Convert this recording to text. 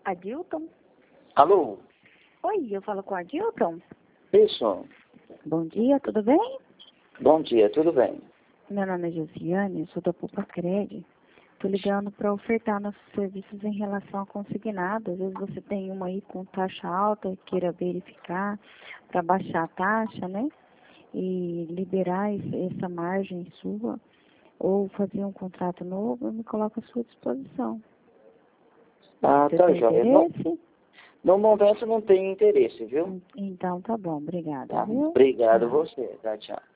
Adilton? Alô? Oi, eu falo com o Adilton? Isso. Bom dia, tudo bem? Bom dia, tudo bem? Meu nome é Josiane, eu sou da Poupa Cred. Estou ligando para ofertar nossos serviços em relação a consignado. Às vezes você tem uma aí com taxa alta e queira verificar para baixar a taxa, né? E liberar essa margem sua. Ou fazer um contrato novo, eu me coloco à sua disposição. Ah, Você tá, tem joia. interesse? No momento não tenho interesse, viu? Então tá bom, obrigada, Tá, viu? obrigado Tchau. você. Tá, tchau.